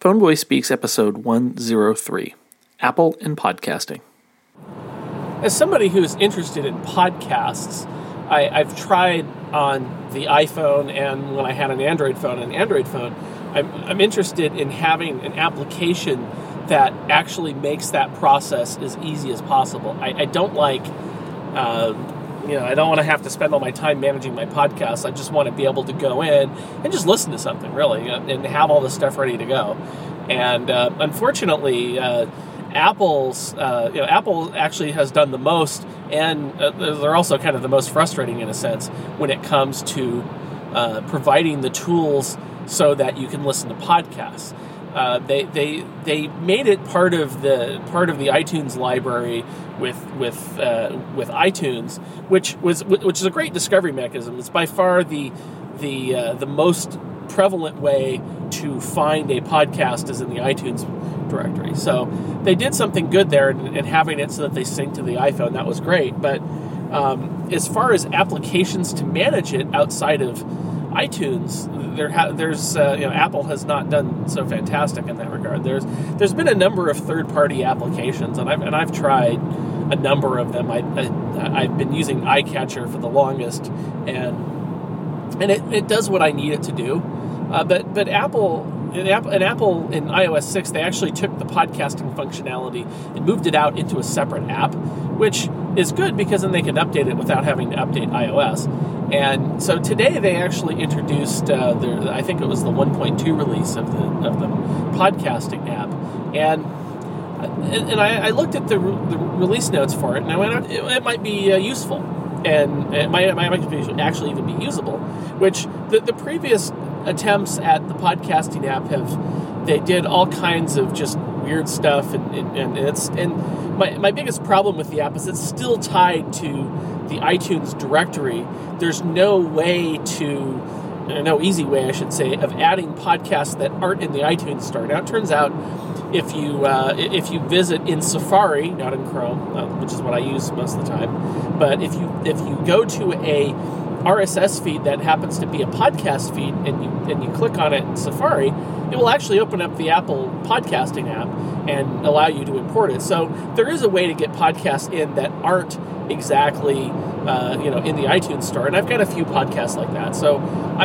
Phoneboy Speaks episode 103, Apple and Podcasting. As somebody who's interested in podcasts, I've tried on the iPhone and when I had an Android phone, I'm interested in having an application that actually makes that process as easy as possible. I don't like, I don't want to have to spend all my time managing my podcasts. I just want to be able to go in and just listen to something, really, and have all the stuff ready to go. And unfortunately, Apple actually has done the most, and they're also kind of the most frustrating in a sense when it comes to providing the tools so that you can listen to podcasts. They made it part of the iTunes library with iTunes, which is a great discovery mechanism. It's by far the most prevalent way to find a podcast is in the iTunes directory. So they did something good there and having it so that they sync to the iPhone. That was great. But as far as applications to manage it outside of iTunes, Apple has not done so fantastic in that regard. There's been a number of third-party applications, and I've tried a number of them. I've been using iCatcher for the longest, and it does what I need it to do. But Apple in iOS 6, they actually took the podcasting functionality and moved it out into a separate app, which is good because then they can update it without having to update iOS. And so today they actually introduced I think it was the 1.2 release of the podcasting app, and I looked at the release notes for it, and I went, it might be useful, and it might actually even be usable. Which the previous attempts at the podcasting app they did all kinds of just weird stuff, and my biggest problem with the app is it's still tied to the iTunes directory. There's no easy way, I should say, of adding podcasts that aren't in the iTunes store. Now, it turns out if you visit in Safari, not in Chrome, which is what I use most of the time, but if you go to a RSS feed that happens to be a podcast feed and you click on it in Safari, it will actually open up the Apple podcasting app and allow you to import it. So there is a way to get podcasts in that aren't exactly in the iTunes store, and I've got a few podcasts like that. So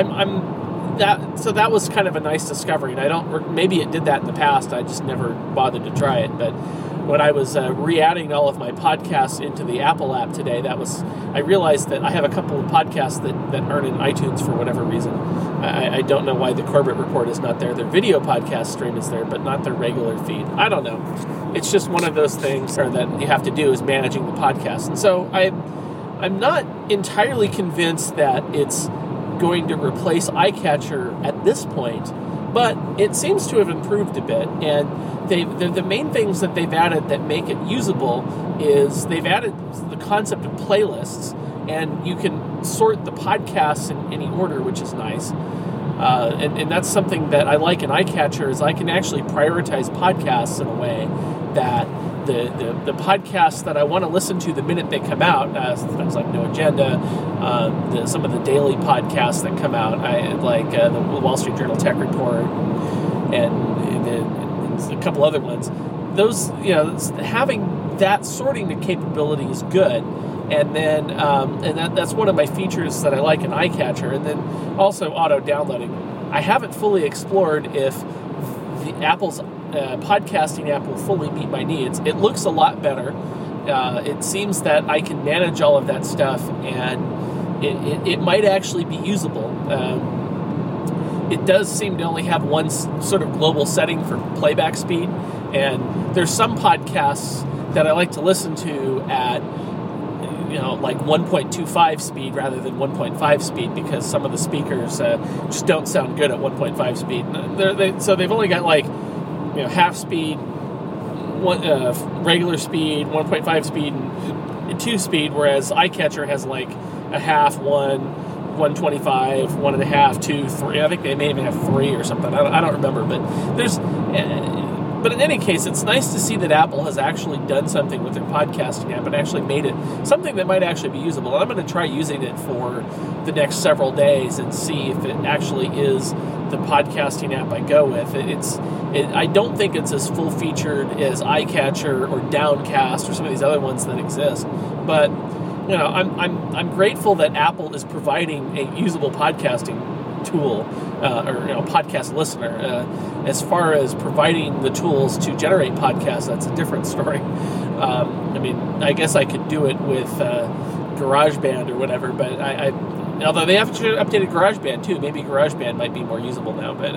that was kind of a nice discovery, and maybe it did that in the past. I just never bothered to try it. But when I was re-adding all of my podcasts into the Apple app today, I realized that I have a couple of podcasts that aren't in iTunes for whatever reason. I don't know why the Corbett Report is not there. Their video podcast stream is there, but not their regular feed. I don't know. It's just one of those things that you have to do is managing the podcast. And so I'm not entirely convinced that it's going to replace iCatcher at this point, but it seems to have improved a bit. And the main things that they've added that make it usable is they've added the concept of playlists, and you can sort the podcasts in any order, which is nice. And that's something that I like in iCatcher is I can actually prioritize podcasts in a way that the podcasts that I want to listen to the minute they come out, things like No Agenda, some of the daily podcasts that come out, like the Wall Street Journal Tech Report, and a couple other ones. Those, having that sorting capability is good. And then, that's one of my features that I like in iCatcher. And then also auto downloading. I haven't fully explored if the Apple's podcasting app will fully meet my needs. It looks a lot better. It seems that I can manage all of that stuff, and it might actually be usable. It does seem to only have one sort of global setting for playback speed, and there's some podcasts that I like to listen to at like 1.25 speed rather than 1.5 speed because some of the speakers just don't sound good at 1.5 speed. So they've only got like half speed, regular speed, 1.5 speed, and 2 speed, whereas iCatcher has like a half, 125, 1.5, 2, 3. I think they may even have 3 or something. I don't remember, but there's. But in any case, it's nice to see that Apple has actually done something with their podcasting app and actually made it something that might actually be usable. I'm going to try using it for the next several days and see if it actually is the podcasting app I go with. I don't think it's as full featured as iCatcher or Downcast or some of these other ones that exist, but I'm grateful that Apple is providing a usable podcasting tool or podcast listener. As far as providing the tools to generate podcasts, that's a different story. I guess I could do it with GarageBand or whatever, but although they have updated GarageBand too, maybe GarageBand might be more usable now. But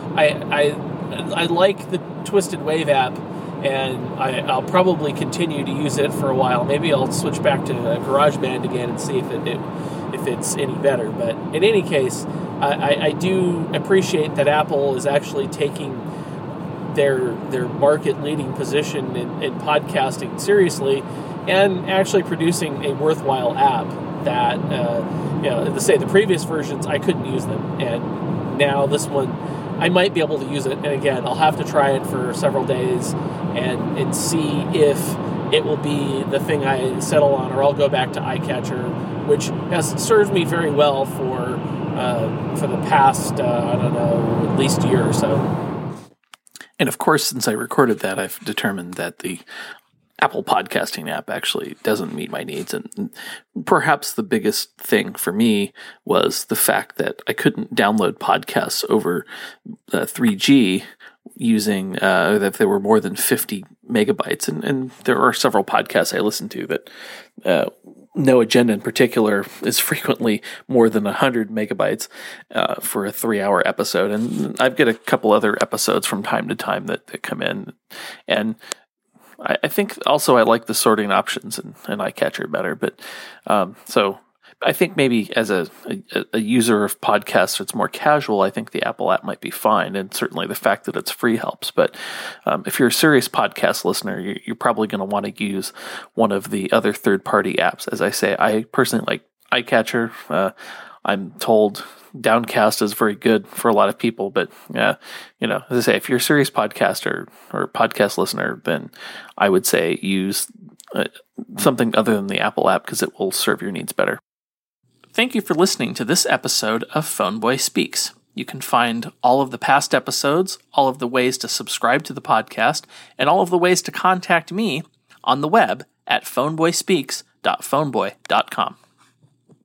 I like the Twisted Wave app, and I'll probably continue to use it for a while. Maybe I'll switch back to GarageBand again and see if it's any better. But in any case, I do appreciate that Apple is actually taking their market-leading position in podcasting seriously, and actually producing a worthwhile app that, the previous versions, I couldn't use them. And now this one, I might be able to use it. And again, I'll have to try it for several days and see if it will be the thing I settle on, or I'll go back to iCatcher, which has served me very well for the past, at least year or so. And of course, since I recorded that, I've determined that the Apple podcasting app actually doesn't meet my needs. And perhaps the biggest thing for me was the fact that I couldn't download podcasts over 3G using, if they were more than 50 megabytes. And there are several podcasts I listen to that No Agenda in particular is frequently more than 100 megabytes for a 3-hour episode. And I've got a couple other episodes from time to time that come in. And I think also I like the sorting options in iCatcher better. But so I think maybe as a user of podcasts that's more casual, I think the Apple app might be fine. And certainly the fact that it's free helps. But if you're a serious podcast listener, you're probably going to want to use one of the other third-party apps. As I say, I personally like iCatcher. I'm told Downcast is very good for a lot of people, but as I say, if you're a serious podcaster or podcast listener, then I would say use something other than the Apple app, because it will serve your needs better. Thank you for listening to this episode of Phoneboy Speaks. You can find all of the past episodes, all of the ways to subscribe to the podcast, and all of the ways to contact me on the web at phoneboyspeaks.phoneboy.com.